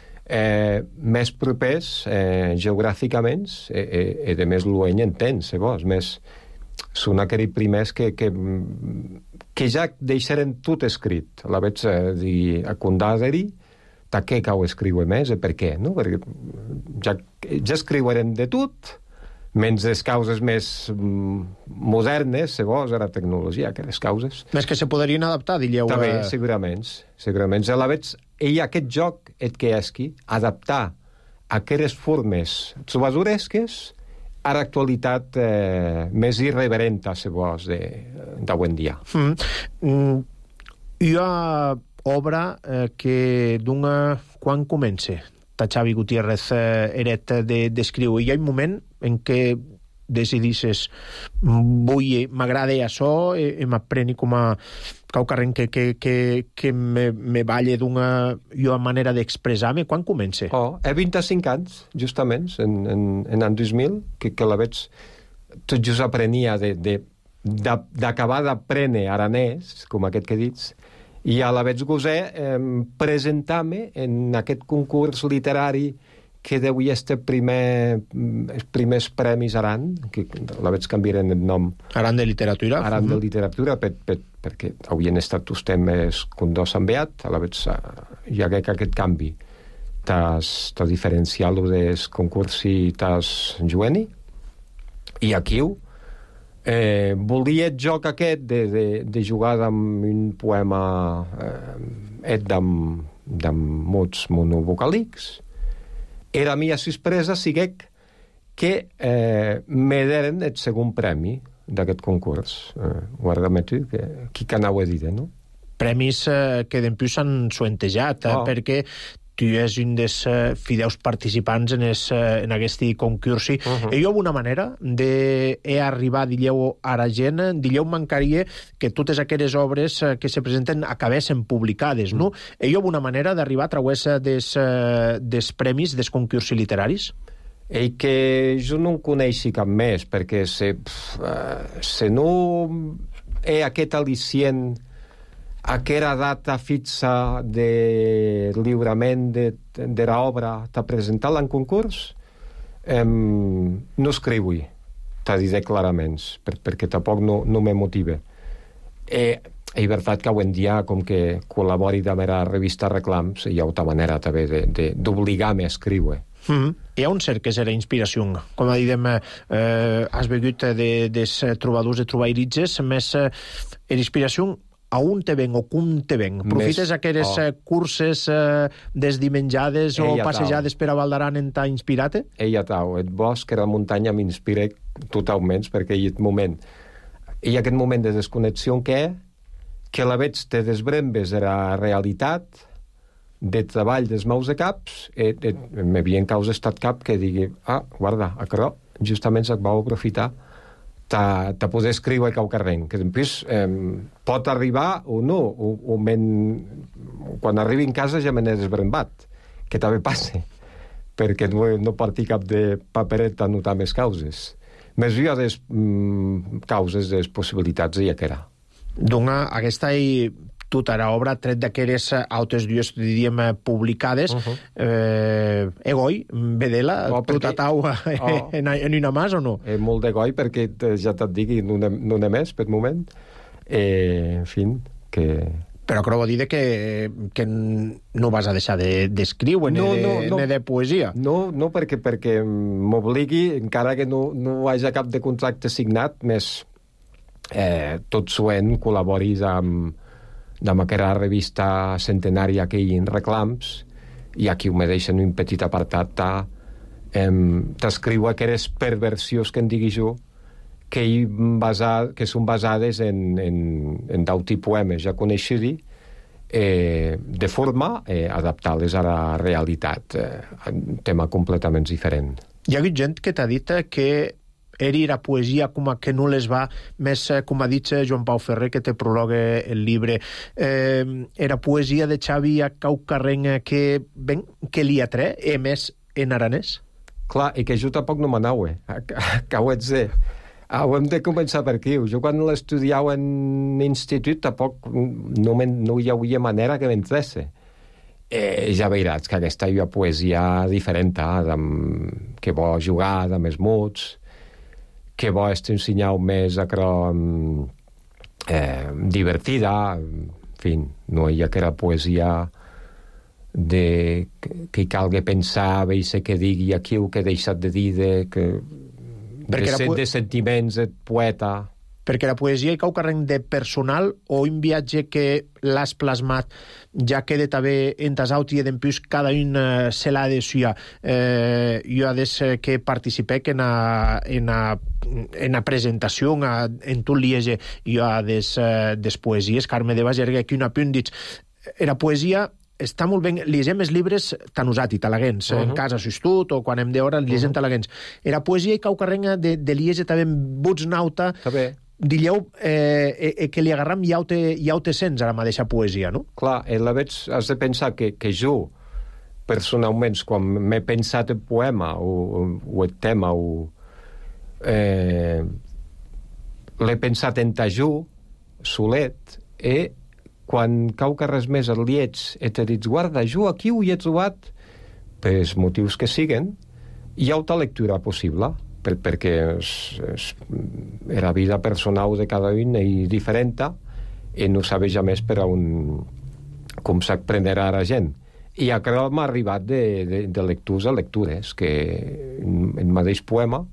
més propers geogràficament i de més l'ueny entens, més són aquells primers que ja deixaren tot escrit. La veig dir a condaderi de què cau escriure més i per què, no? Perquè ja escriurem de tot, menys les causes més modernes, segons la tecnologia, que les causes. Més que se podrien adaptar, diríeu. També, segurament. A la veig, aquest joc, et que esqui, adaptar aquelles formes trobadoresques a l'actualitat més irreverenta, segons, d'avui en dia. Hi ha obra que d'una... Quan comença? Ta Xavi Gutiérrez eret d'escriure. Hi ha un moment en què decidisses m'agrada això i m'apreni com a caucarren que me balle d'una manera d'expressar-me. Quan comença? He 25 anys, justament, en any 2000, que la veig tot just aprenia d'acabar d'aprendre aranès, com aquest que dits, i a la veig gosar presentar-me en aquest concurs literari que devia estar els primers premis Aran, que la veig canviar el nom. Aran de literatura? Aran de literatura, perquè havien estat els temes condós enviat, a la veig hi hagué aquest canvi. T'has diferenciat-lo del concurs i t'has jueni, i aquí volia el joc aquest de jugar amb un poema amb mots monovocàlics. Era mia sorpresa siguec que me deren el segon premi d'aquest concurs. Guarda-me tu, qui que n'heu dit, no? Premis que d'empús s'han suentejat, perquè tu és un dels fideus participants en aquest concurs. Hi ha una manera d'arribar, digueu, a la gent, digueu, mancaria que totes aquelles obres que se presenten acabessin publicades, no? Hi ha una manera d'arribar a través dels premis dels concursos literaris? Que jo no en coneixi cap més, perquè se no hi ha aquest al·licient aquella data fixa de lliurament de l'obra t'ha presentat en concurs, no escriu-hi, t'ha dit clarament, perquè tampoc no me motiva. És veritat que avui en dia, com que col·labori amb la revista Reclams, hi ha una manera també d'obligar-me a escriure. Hi ha un cert que és la inspiració. Com diem, has begut dels trobadors de trobairitzes, més l'inspiració a on te ven o com te ven? Profites aquelles curses desdimenjades o passejades per a Valdaran en t'ha inspirat? El bosc i la muntanya m'inspira totalment, perquè hi ha aquest moment de desconnexió que la veig de desbrembes de la realitat, de treball dels meus de caps, m'havia en causa estat cap que digui, guarda, això justament se't va aprofitar de poder escriure a carrer, que després pot arribar o no, quan arribi en casa ja me n'he desbrembat, que també passa, perquè no partir cap de paperet a notar més causes. Més via des causes, des possibilitats, i que era. Dona aquesta tota l'obra, tret d'aquelles altres dues, diríem, publicades, egoi, vedela, tota taua en una mas o no? Molt d'egoi, perquè ja te't dic, no n'he més per moment. En fi, que... Però acabo de dir que no vas a deixar d'escriure ni de poesia. No, perquè m'obligui, encara que no hi hagi cap de contracte signat, més tot suent col·laboris amb aquella revista centenària que hi ha en Reclams, i aquí ho me deixen un petit apartat t'escriu aquelles perversions que en digui jo, que són basades en d'auti poemes ja coneixidi, de forma adaptar-les a la realitat, un tema completament diferent. Hi ha hagut gent que t'ha dit que era poesia com a que no les va, més com ha dit Joan Pau Ferrer, que te prologa el llibre. Era poesia de Xavi Caucarrenc que li atre, més en aranès? Clar, i que jo tampoc no m'anau, que ho ets de... Hem de començar per aquí. Jo quan l'estudiava en institut tampoc no hi havia manera que m'entresse. Ja veuràs que aquesta hi ha poesia diferent, que vol jugar amb els mots, que vol ensenyar més divertida, en fi, no hi ha que era poesia que hi calgui pensar, veure què digui aquí o què he deixat de dir, de sentiments, de poeta. Perquè la poesia hi cau carreng de personal o un viatge que l'has plasmat ja queda també entasat i d'empús cada un se l'ha de suar. Jo des que participec en la presentació en tot liege jo des poesies Carme de Bagerga que un apunt dits era poesia està molt ben, llegem els llibres tan usats i talaguens, en casa s'estut o quan hem d'hora llegem talaguens. Era poesia i cau carrenga de liege també buts nauta, dilleu que li agarram i ja ho te sents a la mateixa poesia, no? Clar, has de pensar que jo, personalment, quan m'he pensat el poema o el tema, l'he pensat en tajú, solet, quan cau que res més el lleig i t'he dit, guarda, jo aquí ho he trobat pels motius que siguen, hi ha una lectura possible, perquè era vida personal de cada un i diferent, i no sabia ja més per a com s'aprenderà la gent. I això m'ha arribat de lectures a lectures, que el mateix poema,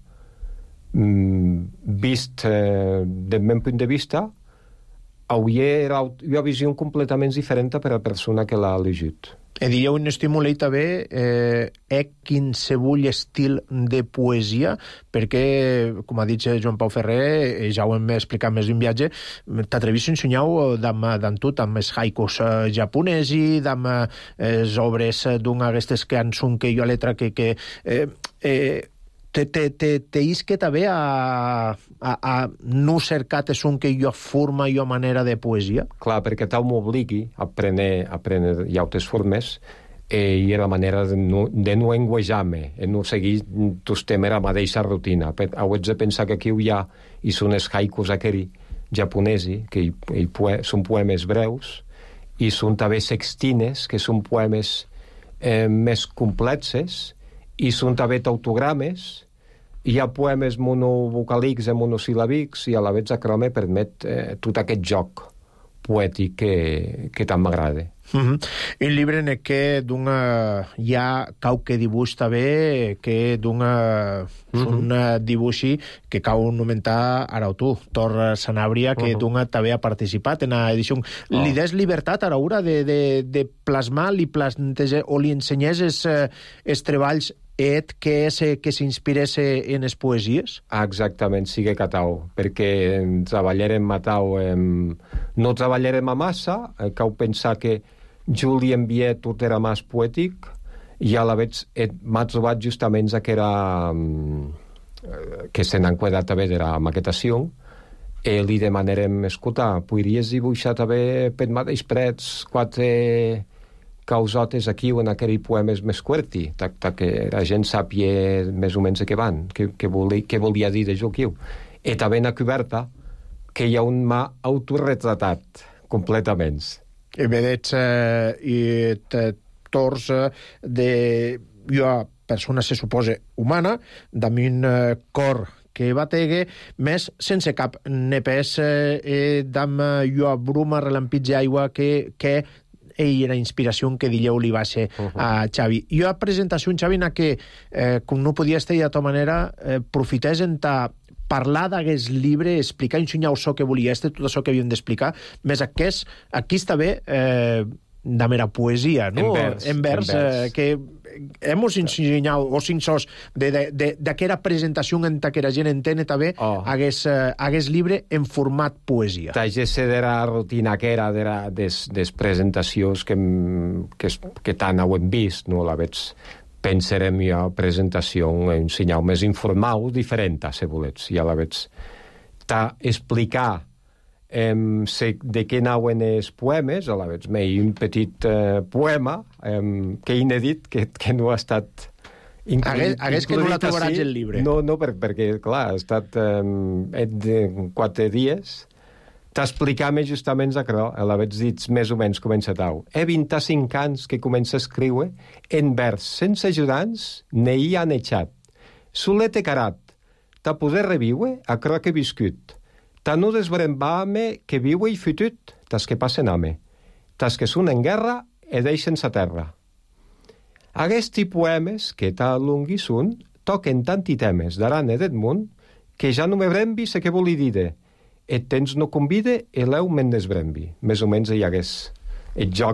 vist del meu punt de vista, hi ha una visió completament diferent per a la persona que l'ha llegit. Diríeu un estímul també qualsevol estil de poesia, perquè, com ha dit Joan Pau Ferrer, ja ho hem explicat més d'un viatge, t'atrevis a ensenyar d'en tot, amb els haikus japonesi, amb les obres d'un d'aquestes que han son que jo a letra que te isque també a no cercar un que jo forma i manera de poesia? Clar, perquè tal m'obligui a aprendre altres formes i la manera de no enguejar-me, de no seguir tots temes la mateixa rutina. Ho ets de pensar que aquí hi ha i són els haikus aquells japonesi, que són poemes breus, i són també sextines, que són poemes més complexes, i són també tautogrames, hi ha poemes monovocàlics i monosil·làbics, i a la vegada que me permet tot aquest joc poètic que tant m'agrada. Un llibre en què hi ha qualque dibuix també, que un dibuixi que cau nomentar ara tu, Tor Sanabria, que també ha participat en l'edició. Li des llibertat a l'hora de plasmar, o li ensenyes els treballs que s'inspirés en les poesies? Exactament, sigue catau, perquè treballarem matau, no treballarem a massa, cau pensar que jo li envié tot era més poètic, i a la vegada m'ha trobat justament que se n'han quedat també de la maquetació, i li demanarem, escolta, podries dibuixar també per mateix prets 4 causotes aquí o en aquell poemes més curti, que la gent sàpia més o menys què van, què volia dir de jo aquí. I també en la coberta que hi ha un mà autorretratat completament. I vedets tors de una persona, se suposa, humana, amb un cor que bategue, més sense cap nepès, amb una bruma relampitge aigua que era inspiració que dieu li va ser a Xavi. I a presentació, Xavi, en què, com no podia estar d'altra manera, profités en parlar d'aquest llibre, explicar, ensenyar això que volia, tot això que havíem d'explicar, més aquí està bé da mera poesia, no? En vers. Que hemos enseñado os insos d'aquera presentació en aquera gent entene també hagués llibre en format poesia. Tagesse de la rutina que era des presentacions que tant hem vist, no? La veig pensarem jo presentació un senyal més informal, diferent, si volets. Ja la veig explicar de què anaven els poemes, a la veig un petit poema que he inèdit, que no ha estat hagués que no la trobaràs el llibre. No, perquè, clar, ha estat de 4 dies. T'explicar-me justament això, la veig dit més o menys comença tau. He 25 anys que comença a escriure en vers, sense ajudants, ne hi han eixat. Solet he carat, ta poder reviure aquerò que he viscut. Ta no desbrembar-me que viu i futut, tas que passen a me. Tas que són en guerra e deixen sa terra. Aguesti poemes, que ta lungui són, toquen tanti temes d'aran e d'Edmund, que ja no me brembi se que voli dir et temps no convide e l'eu me'n desbrembi. Més o menys hi hagués el joc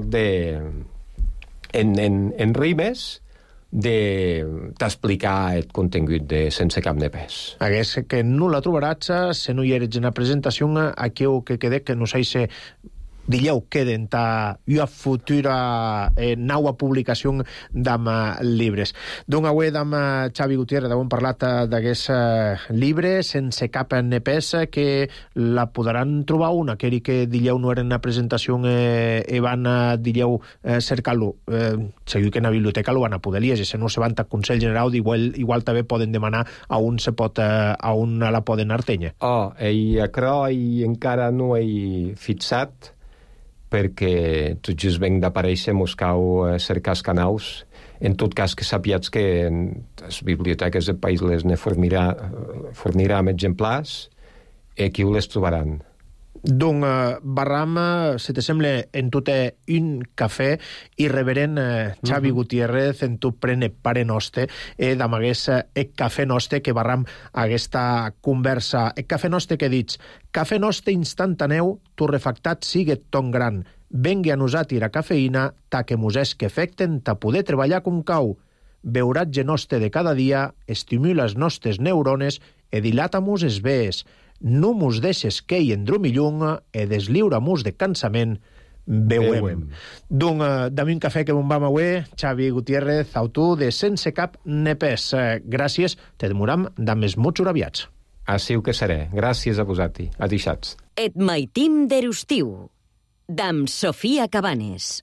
en rimes d'explicar el contingut de Sense cap de pes. Hagués que no la trobaràs si no hi eres en la presentació aqueu que quede que no s'haise dileu queden ta ua futura naua publicació d'am llibres. D'un avui d'am Xavi Gutiérrez hem parlat d'aquest llibre Sense cap de pes que la podran trobar una que dileu no era en la presentació van dileu cercar-lo. Segur que en la biblioteca lo van a poder llegir, si no se van al Consell General igual també poden demanar a on la poden artenya. I això encara no he fixat perquè tot just venc d'aparèixer, mos cau cercar els canals. En tot cas, que sapiats que les biblioteques del país les ne forniran exemplars i qui ho les trobaran. Donc, Barram, si te sembla, en tot un cafè i reverent Xavi Gutiérrez en tu prene pare nostre d'amagués el cafè nostre que Barram aquesta conversa. El cafè nostre que dits, cafè nostre instantaneu, torrefactat sigue ton gran. Vengui a nosat la cafeïna, ta que mos és que efecten ta poder treballar com cau. Beuratge nostre de cada dia estimula els nostres neurones e dilata-mos es vees. No mos deixes quei en dromillung e desliura-mos de cansament, beuem. Donc, dame un cafè que bon vam avui, Xavi Gutiérrez, autor de Sense cap ne pes. Gràcies, te demoram dames mots uraviats. Així que seré. Gràcies a vosaltres. Adixats. Et maitim d'erustiu, d'am Sofia Cabanes.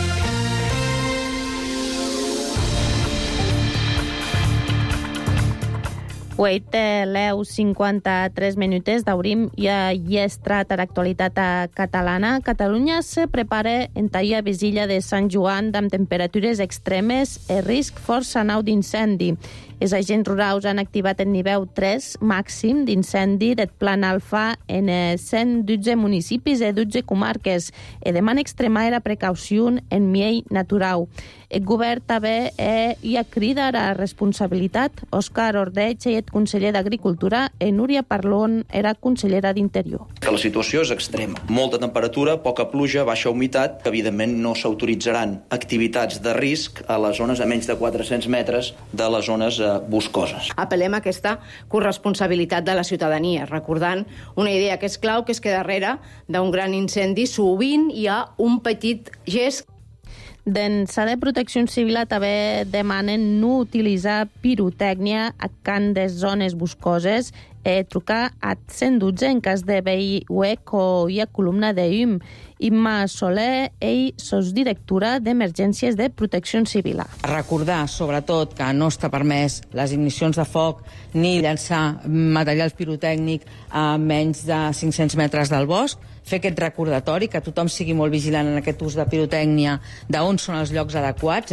Wait, leu 53 minutes d'aurim ja estrat a l'actualitat catalana. Catalunya se prepara en talla visilla de Sant Joan amb temperatures extremes i risc força nau d'incendi. Els agents rurals han activat el nivell 3 màxim d'incendi del plan alfa en 112 municipis i 12 comarques i deman extremar la precaució en miei natural. El govern també hi ha crida a la responsabilitat. Òscar Ordeig és conseller d'Agricultura i Núria Parlon era consellera d'Interior. Que la situació és extrema. Molta temperatura, poca pluja, baixa humitat, que evidentment no s'autoritzaran activitats de risc a les zones a menys de 400 metres de les zones boscoses. Apel·lem a aquesta corresponsabilitat de la ciutadania, recordant una idea que és clau, que és que darrere d'un gran incendi sovint hi ha un petit gest. D'ençà de Protecció Civil també demanen no utilitzar pirotècnia a can de zones boscoses i trucar a 112 en cas de veí huec o hi ha columna de llum. Imma Soler, ell sos directora d'Emergències de Protecció Civil. Recordar, sobretot, que no està permès les ignicions de foc ni llançar material pirotècnic a menys de 500 metres del bosc, fer aquest recordatori, que tothom sigui molt vigilant en aquest ús de pirotècnia, d'on són els llocs adequats.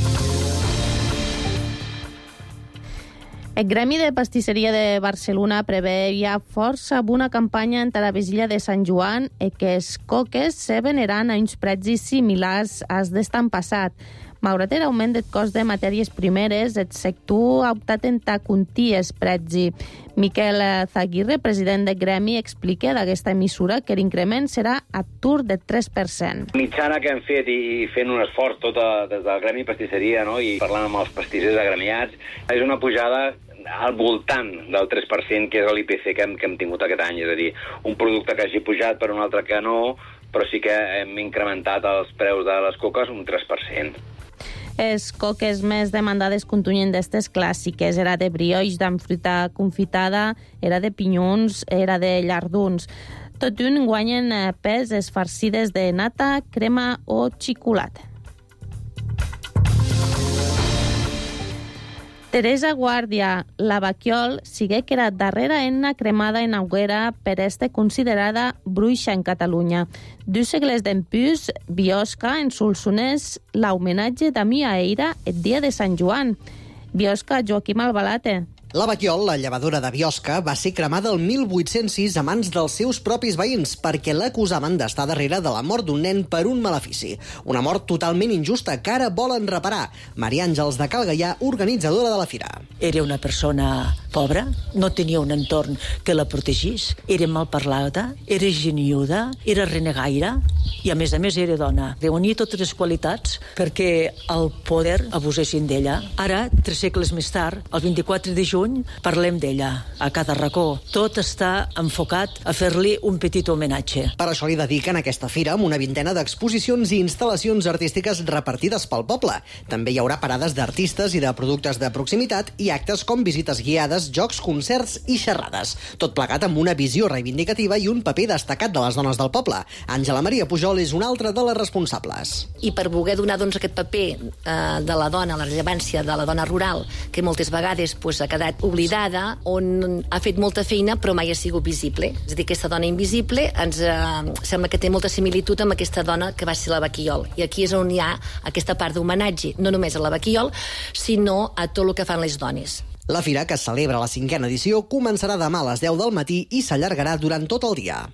El Gremi de Pastisseria de Barcelona prevé ja força una campanya entre la vigília de Sant Joan i que els coques se veneran a uns precis similars als d'estan passat. Malgrat l'augment del cost de matèries primeres, el sector ha optat en contir els preus. Miquel Zaguirre, president del gremi, explica d'aquesta mesura que l'increment serà atur de 3%. Mitjana que hem fet i fent un esforç tot des del gremi pastisseria, no? I parlant amb els pastissers agremiats, és una pujada al voltant del 3%, que és l'IPC que hem tingut aquest any. És a dir, un producte que hagi pujat per un altre que no, però sí que hem incrementat els preus de les coques un 3%. Les coques més demandades contunyen d'estes clàssiques. Era de brioix, amb fruita confitada, era de pinyons, era de llarduns. Tot un guanyen pes les farcides de nata, crema o xocolata. Teresa Guàrdia, la Baquiol, sigue que era darrera enna cremada en Auguera per este considerada bruixa en Catalunya. 2 segles d'empús, Biosca en Solsonès l'homenatge d'Ami a Eira el dia de Sant Joan. Biosca, Joaquim Albalate. La Baquiol, la llevadora de Biosca, va ser cremada el 1806 a mans dels seus propis veïns perquè l'acusaven d'estar darrere de la mort d'un nen per un malefici. Una mort totalment injusta que ara volen reparar. Maria Àngels de Cal Gaià, organitzadora de la fira. Era una persona pobra, no tenia un entorn que la protegís, era malparlada, era geniuda, era renegaire i, a més era dona. Reunia totes les qualitats perquè el poder abusessin d'ella. Ara, 3 segles més tard, el 24 de juny, parlem d'ella a cada racó. Tot està enfocat a fer-li un petit homenatge. Per això li dediquen aquesta fira amb una vintena d'exposicions i instal·lacions artístiques repartides pel poble. També hi haurà parades d'artistes i de productes de proximitat i actes com visites guiades, jocs, concerts i xerrades. Tot plegat amb una visió reivindicativa i un paper destacat de les dones del poble. Àngela Maria Pujol és una altra de les responsables. I per voler donar aquest paper de la dona, la rellevància de la dona rural, que moltes vegades ha quedat oblidada, on ha fet molta feina però mai ha sigut visible. És a dir, aquesta dona invisible ens sembla que té molta similitud amb aquesta dona que va ser la Baquiol. I aquí és on hi ha aquesta part d'homenatge, no només a la Baquiol, sinó a tot el que fan les dones. La fira, que celebra la 5a edició, començarà demà a les 10 del matí i s'allargarà durant tot el dia.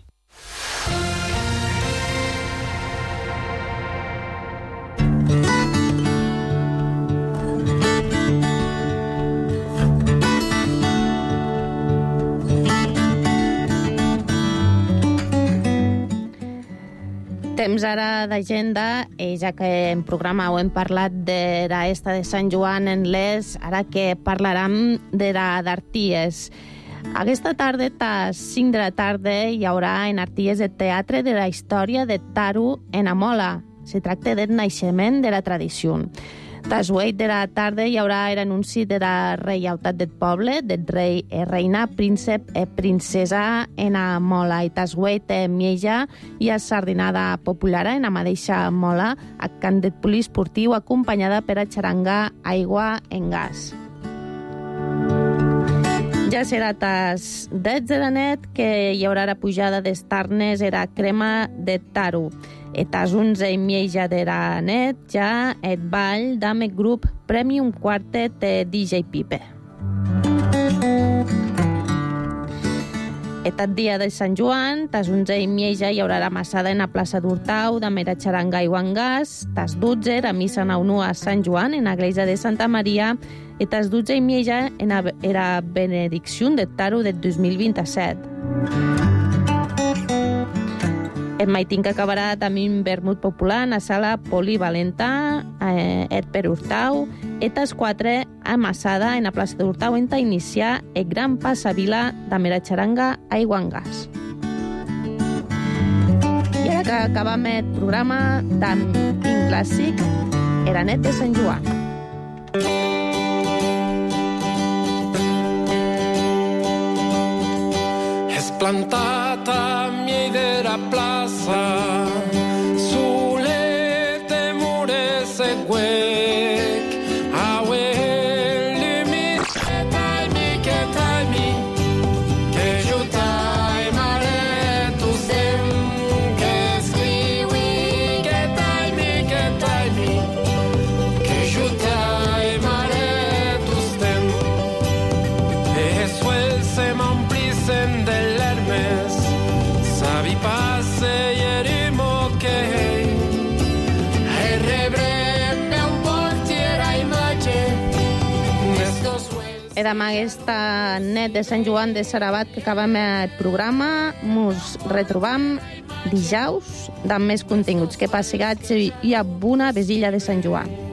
Temps ara d'agenda, ja que en programa ho hem parlat de l'esta de Sant Joan en Les, ara que parlarem de d'Arties. Aquesta tarda, a 5 de la tarda, hi haurà en Arties el Teatre de la Història de Taro en Amola. Se tracta del naixement de la tradició. A les 8 de la tarda hi haurà l'anunci de la reialtat del poble, del rei i reina, príncep i princesa en Mola. I a les 8 Mieja i a sardinada popular en la mateixa Mola, a Can del Poliesportiu, acompanyada per a xaranga Aigua en Gas. Ja serà a les 10 de la nit que hi haurà la pujada d'estarnes i la crema de Taro. A les 11 i mitja de la nit ja el ball d'Ame Group Premium Quartet de DJ Pipe. El dia de Sant Joan, a les 11 i mitja hi haurà la massada en la plaça d'Hurtau, de Mera Xaranga i Guangàs, a les 12 la missa naunua a Sant Joan en la església de Santa Maria, i a les 12 i mitja en la benedicció de Taro del 2027. El maitín que acabarà també un vermut popular en la sala polivalenta per Hurtau. I a les 4 a Massada en la plaça d'Hurtau enta iniciar el gran passavila de Mera Xaranga a Iguangàs. I ara que acabam el programa d'en Pink Clàssic, era net de Sant Joan. És plantat a mi de la plaça, solet de mures e huec, aue limit, que tai mi, que jo tai mare tu sem, que escriui, que tai mi, que jo tai mare tu sem, eso el se m'omplissem de l'Hermes, sabi passe ieri mo che e rebrem un po' amb aquesta net de Sant Joan de Sarabat que acabem el programa. Mos retrobam dijous amb més continguts. Que passigats i a bona vesilla de Sant Joan.